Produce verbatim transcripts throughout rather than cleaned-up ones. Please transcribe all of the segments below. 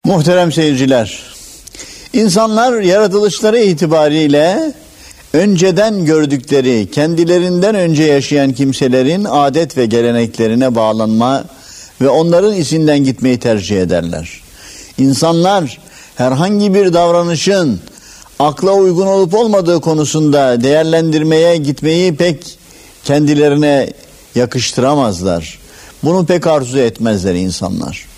Muhterem seyirciler, insanlar yaratılışları itibariyle önceden gördükleri, kendilerinden önce yaşayan kimselerin adet ve geleneklerine bağlanma ve onların izinden gitmeyi tercih ederler. İnsanlar herhangi bir davranışın akla uygun olup olmadığı konusunda değerlendirmeye gitmeyi pek kendilerine yakıştıramazlar. Bunu pek arzu etmezler insanlar.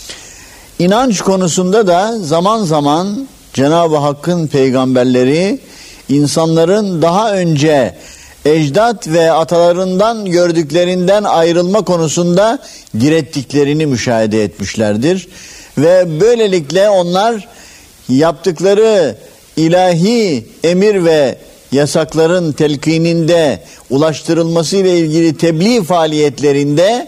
İnanç konusunda da zaman zaman Cenab-ı Hakk'ın peygamberleri insanların daha önce ecdat ve atalarından gördüklerinden ayrılma konusunda direttiklerini müşahede etmişlerdir. Ve böylelikle onlar yaptıkları ilahi emir ve yasakların telkininde, ulaştırılması ile ilgili tebliğ faaliyetlerinde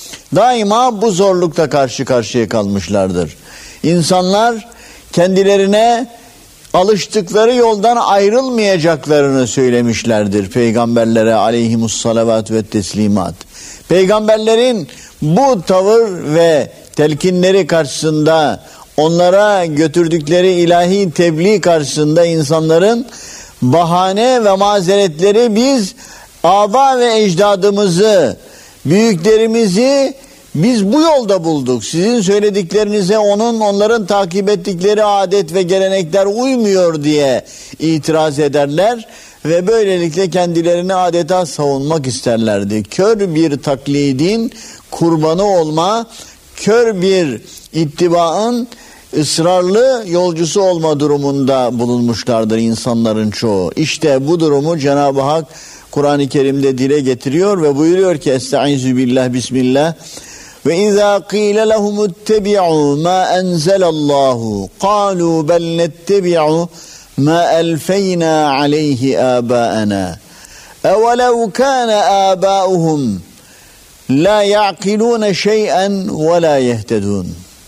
daima bu zorlukla karşı karşıya kalmışlardır. İnsanlar kendilerine alıştıkları yoldan ayrılmayacaklarını söylemişlerdir peygamberlere aleyhimussalavat ve teslimat. Peygamberlerin bu tavır ve telkinleri karşısında, onlara götürdükleri ilahi tebliğ karşısında insanların bahane ve mazeretleri, biz aba ve ecdadımızı, büyüklerimizi biz bu yolda bulduk, sizin söylediklerinize onun onların takip ettikleri adet ve gelenekler uymuyor diye itiraz ederler ve böylelikle kendilerini adeta savunmak isterlerdi. Kör bir taklidin kurbanı olma, kör bir ittibaın ısrarlı yolcusu olma durumunda bulunmuşlardır insanların çoğu. İşte bu durumu Cenab-ı Hak Kur'an-ı Kerim'de dile getiriyor ve buyuruyor ki Estaizu billah bismillah ve izâ qîle lehumuttebi'û mâ enzelallahu qâlû bel nettebi'û mâ elfeynâ aleyhi âbâenâ evelev kâne âbâuhum la ya'kilûne şey'en ve la yehtedûn.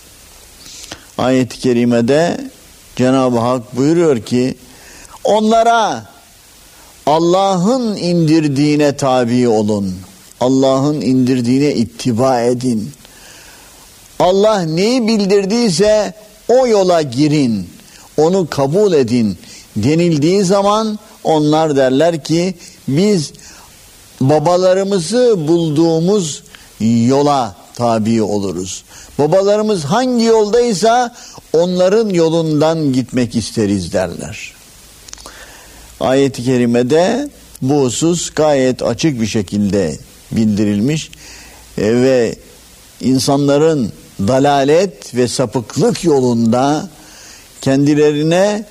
Ayet-i kerimede Cenab-ı Hak buyuruyor ki onlara Allah'ın indirdiğine tabi olun. Allah'ın indirdiğine ittiba edin. Allah neyi bildirdiyse o yola girin. Onu kabul edin denildiği zaman onlar derler ki biz babalarımızı bulduğumuz yola tabi oluruz. Babalarımız hangi yoldaysa onların yolundan gitmek isteriz derler. Ayet-i kerimede bu husus gayet açık bir şekilde bildirilmiş e, ve insanların dalalet ve sapıklık yolunda kendilerine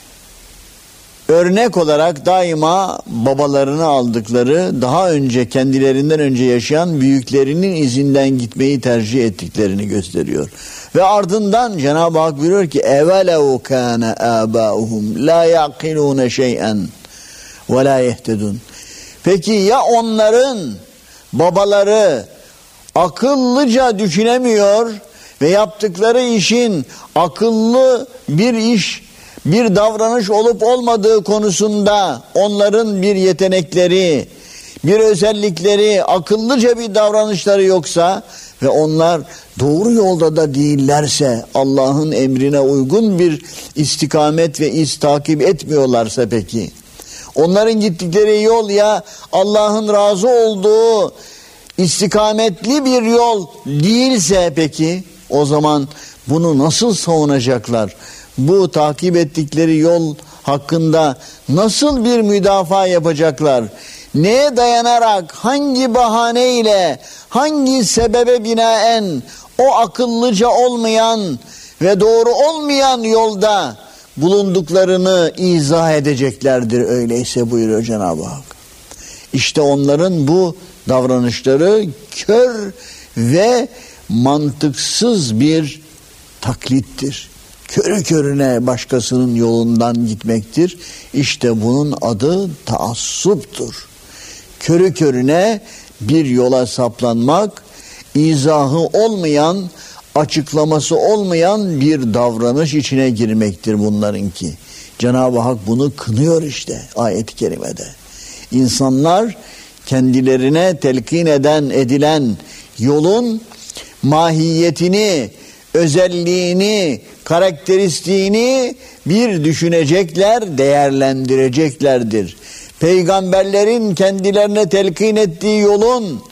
örnek olarak daima babalarını aldıkları, daha önce kendilerinden önce yaşayan büyüklerinin izinden gitmeyi tercih ettiklerini gösteriyor. Ve ardından Cenab-ı Hak buyuruyor ki evelev kâne âbâuhum la ya'kilûne şey'en ve la yehtedûn. Peki ya onların babaları akıllıca düşünemiyor ve yaptıkları işin akıllı bir iş, bir davranış olup olmadığı konusunda onların bir yetenekleri, bir özellikleri, akıllıca bir davranışları yoksa ve onlar doğru yolda da değillerse, Allah'ın emrine uygun bir istikamet ve iz takip etmiyorlarsa peki, onların gittikleri yol ya Allah'ın razı olduğu istikametli bir yol değilse peki, o zaman bunu nasıl savunacaklar? Bu takip ettikleri yol hakkında nasıl bir müdafaa yapacaklar? Neye dayanarak, hangi bahaneyle, hangi sebebe binaen o akıllıca olmayan ve doğru olmayan yolda bulunduklarını izah edeceklerdir öyleyse buyuruyor Cenab-ı Hak. İşte onların bu davranışları kör ve mantıksız bir taklittir. Körü körüne başkasının yolundan gitmektir. İşte bunun adı taassuptur. Körü körüne bir yola saplanmak, izahı olmayan, açıklaması olmayan bir davranış içine girmektir bunlarınki. Cenab-ı Hak bunu kınıyor işte ayet-i kerimede. İnsanlar kendilerine telkin eden, edilen yolun mahiyetini, özelliğini, karakteristiğini bir düşünecekler, değerlendireceklerdir. Peygamberlerin kendilerine telkin ettiği yolun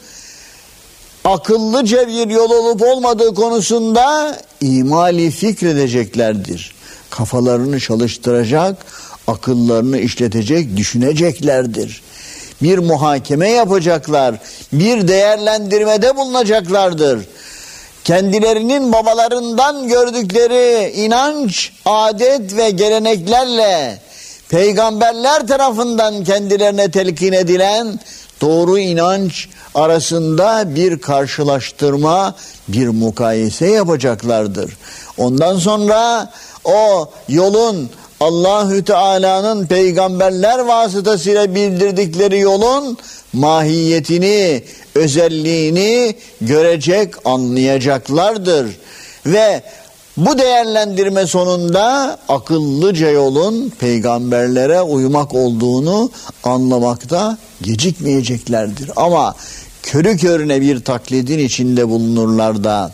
akıllıca bir yol olup olmadığı konusunda imali fikredeceklerdir. Kafalarını çalıştıracak, akıllarını işletecek, düşüneceklerdir. Bir muhakeme yapacaklar, bir değerlendirmede bulunacaklardır. Kendilerinin babalarından gördükleri inanç, adet ve geleneklerle peygamberler tarafından kendilerine telkin edilen doğru inanç arasında bir karşılaştırma, bir mukayese yapacaklardır. Ondan sonra o yolun, Allahü Teala'nın peygamberler vasıtasıyla bildirdikleri yolun mahiyetini, özelliğini görecek, anlayacaklardır. Ve bu değerlendirme sonunda akıllıca yolun peygamberlere uymak olduğunu anlamakta gecikmeyeceklerdir. Ama körü körüne bir taklidin içinde bulunurlar da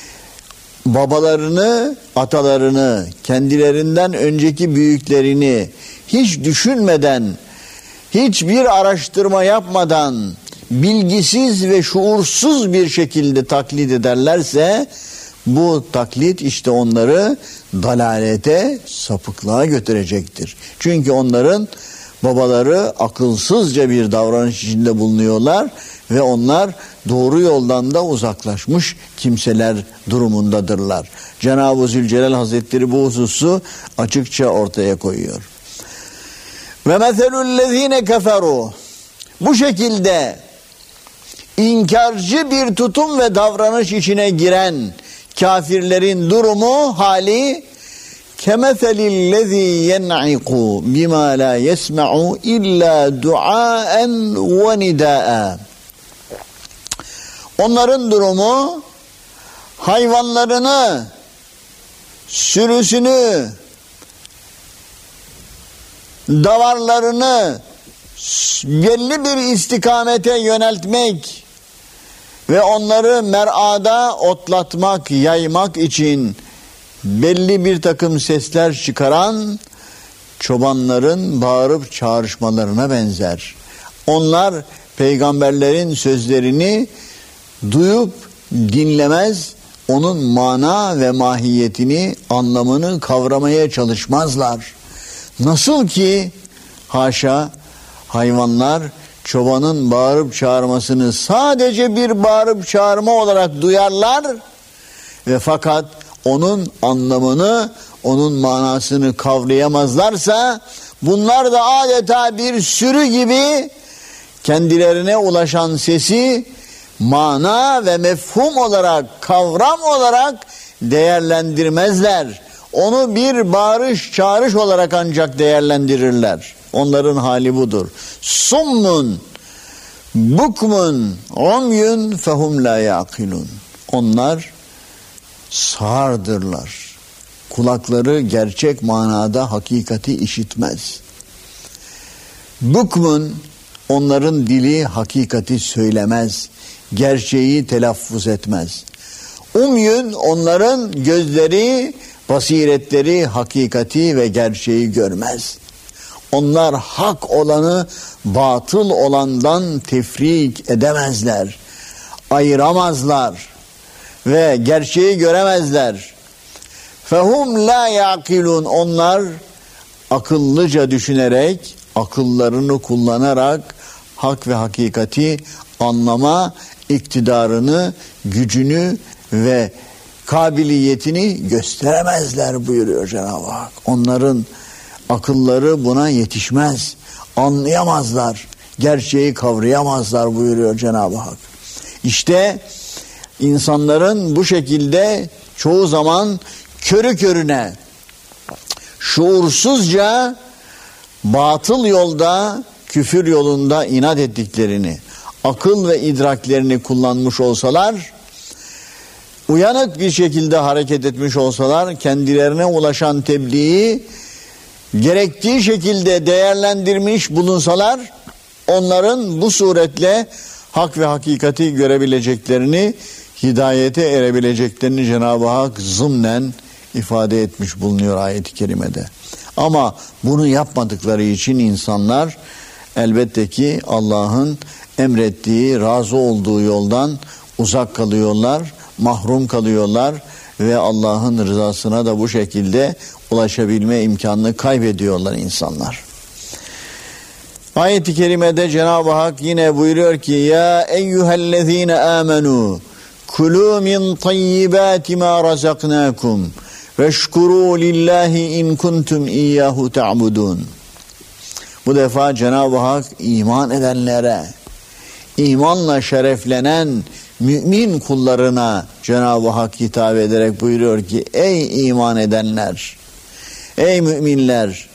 babalarını, atalarını, kendilerinden önceki büyüklerini hiç düşünmeden, hiçbir araştırma yapmadan, bilgisiz ve şuursuz bir şekilde taklit ederlerse, bu taklit işte onları dalalete, sapıklığa götürecektir. Çünkü onların babaları akılsızca bir davranış içinde bulunuyorlar ve onlar doğru yoldan da uzaklaşmış kimseler durumundadırlar. Cenab-ı Zülcelal Hazretleri bu hususu açıkça ortaya koyuyor. Ve meselüllezine keferu, bu şekilde inkarcı bir tutum ve davranış içine giren kafirlerin durumu, hali kemeselillezî yen'iku bimâ lâ yesme'u illâ duaen ve nidâ'a. Onların durumu hayvanlarını, sürüsünü, davarlarını belli bir istikamete yöneltmek ve onları mer'ada otlatmak, yaymak için belli bir takım sesler çıkaran çobanların bağırıp çağrışmalarına benzer. Onlar peygamberlerin sözlerini duyup dinlemez, onun mana ve mahiyetini, anlamını kavramaya çalışmazlar. Nasıl ki haşa hayvanlar çobanın bağırıp çağırmasını sadece bir bağırıp çağırma olarak duyarlar ve fakat onun anlamını, onun manasını kavrayamazlarsa, bunlar da adeta bir sürü gibi kendilerine ulaşan sesi mana ve mefhum olarak, kavram olarak değerlendirmezler. Onu bir bağırış, çağrış olarak ancak değerlendirirler. Onların hali budur. Summun, bukmun, umyun fehum la yaqilun. Onlar sağırdırlar. Kulakları gerçek manada hakikati işitmez. Bukmun, onların dili hakikati söylemez. Gerçeği telaffuz etmez. Umyun, onların gözleri, basiretleri hakikati ve gerçeği görmez. Onlar hak olanı batıl olandan tefrik edemezler. Ayıramazlar ve gerçeği göremezler. Fehum la yaqilun, onlar akıllıca düşünerek, akıllarını kullanarak hak ve hakikati anlama iktidarını, gücünü ve kabiliyetini gösteremezler buyuruyor Cenab-ı Hak. Onların akılları buna yetişmez, anlayamazlar, gerçeği kavrayamazlar buyuruyor Cenab-ı Hak. İşte insanların bu şekilde çoğu zaman körü körüne, şuursuzca batıl yolda, küfür yolunda inat ettiklerini, akıl ve idraklerini kullanmış olsalar, uyanık bir şekilde hareket etmiş olsalar, kendilerine ulaşan tebliği gerektiği şekilde değerlendirmiş bulunsalar, onların bu suretle hak ve hakikati görebileceklerini hidayete erebileceklerini Cenab-ı Hak zımnen ifade etmiş bulunuyor ayet-i kerimede. Ama bunu yapmadıkları için insanlar elbette ki Allah'ın emrettiği, razı olduğu yoldan uzak kalıyorlar, mahrum kalıyorlar ve Allah'ın rızasına da bu şekilde ulaşabilme imkanını kaybediyorlar insanlar. Ayet-i kerimede Cenab-ı Hak yine buyuruyor ki: Ya eyyühellezine amenu kulu min tayyibati ma razaknakum veşkuru lillahi in kuntum iyyahu ta'budun. Bu defa Cenab-ı Hak iman edenlere, imanla şereflenen mümin kullarına Cenab-ı Hak hitap ederek buyuruyor ki: Ey iman edenler, ey müminler,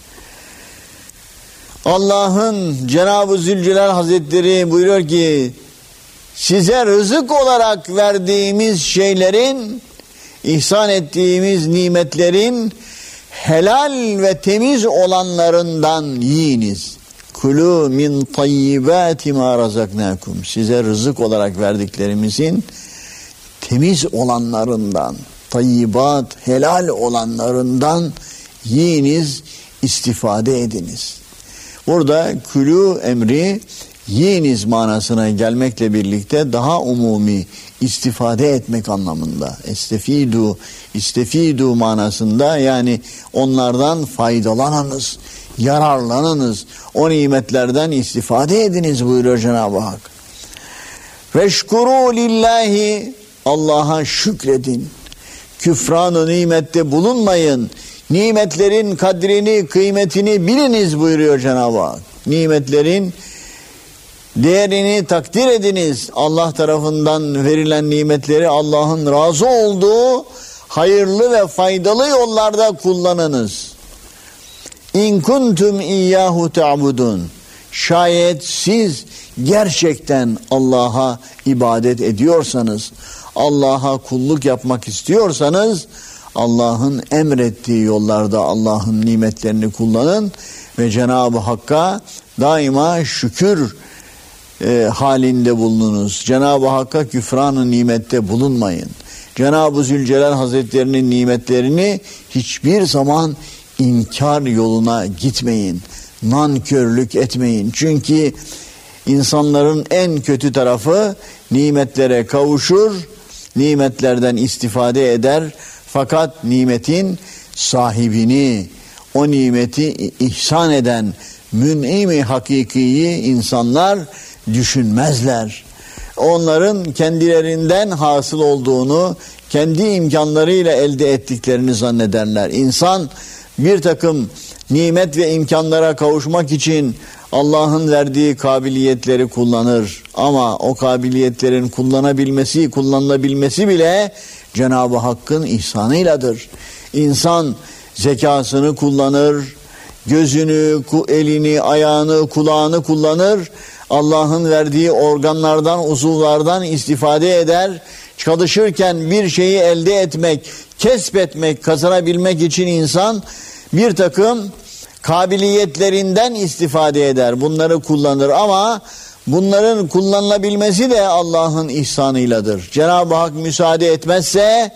Allah'ın Cenab-ı Zülcelal Hazretleri buyuruyor ki size rızık olarak verdiğimiz şeylerin, ihsan ettiğimiz nimetlerin helal ve temiz olanlarından yiyiniz. Kulu min tayyibati ma razaknakum. Size rızık olarak verdiklerimizin temiz olanlarından, tayyibat, helal olanlarından yiyiniz, istifade ediniz. Burada külü emri yiyiniz manasına gelmekle birlikte daha umumi istifade etmek anlamında. Estefidu, istefidu manasında, yani onlardan faydalanınız, yararlanınız, o nimetlerden istifade ediniz buyuruyor Cenab-ı Hak. Veşkuru lillahi, Allah'a şükredin. Küfran-ı nimette bulunmayın. Nimetlerin kadrini, kıymetini biliniz buyuruyor Cenab-ı Hak. Nimetlerin değerini takdir ediniz. Allah tarafından verilen nimetleri Allah'ın razı olduğu hayırlı ve faydalı yollarda kullanınız. İn kuntum iyyahu ta'budun. Şayet siz gerçekten Allah'a ibadet ediyorsanız, Allah'a kulluk yapmak istiyorsanız, Allah'ın emrettiği yollarda Allah'ın nimetlerini kullanın ve Cenab-ı Hakk'a daima şükür e, halinde bulununuz. Cenab-ı Hakk'a küfran-ı nimette bulunmayın. Cenab-ı Zülcelal Hazretlerinin nimetlerini hiçbir zaman inkar yoluna gitmeyin. Nankörlük etmeyin. Çünkü insanların en kötü tarafı nimetlere kavuşur, nimetlerden istifade eder. Fakat nimetin sahibini, o nimeti ihsan eden mün'im-i hakikiyi insanlar düşünmezler. Onların kendilerinden hasıl olduğunu, kendi imkanlarıyla elde ettiklerini zannederler. İnsan bir takım nimet ve imkanlara kavuşmak için Allah'ın verdiği kabiliyetleri kullanır. Ama o kabiliyetlerin kullanabilmesi, kullanılabilmesi bile Cenab-ı Hakk'ın ihsanıyladır. İnsan zekasını kullanır, gözünü, elini, ayağını, kulağını kullanır. Allah'ın verdiği organlardan, uzuvlardan istifade eder. Çalışırken bir şeyi elde etmek, kesbetmek, kazanabilmek için insan bir takım kabiliyetlerinden istifade eder. Bunları kullanır ama bunların kullanılabilmesi de Allah'ın ihsanıyladır. Cenab-ı Hak müsaade etmezse,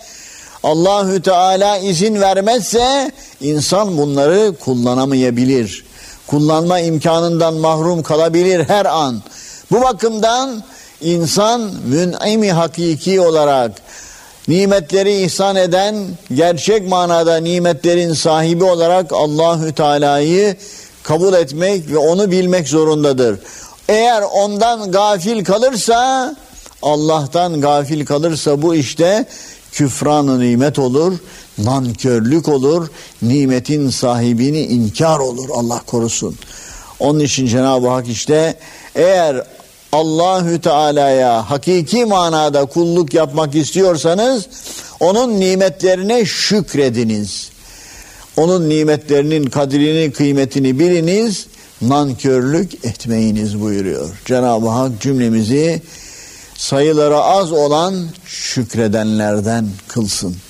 Allahü Teala izin vermezse insan bunları kullanamayabilir. Kullanma imkanından mahrum kalabilir her an. Bu bakımdan insan mün'im-i hakiki olarak nimetleri ihsan eden, gerçek manada nimetlerin sahibi olarak Allahü Teala'yı kabul etmek ve onu bilmek zorundadır. Eğer ondan gafil kalırsa, Allah'tan gafil kalırsa bu işte küfran-ı nimet olur, nankörlük olur, nimetin sahibini inkar olur, Allah korusun. Onun için Cenab-ı Hak işte eğer Allahü Teala'ya hakiki manada kulluk yapmak istiyorsanız onun nimetlerine şükrediniz. Onun nimetlerinin kadrini, kıymetini biliniz, nankörlük etmeyiniz buyuruyor. Cenab-ı Hak cümlemizi sayıları az olan şükredenlerden kılsın.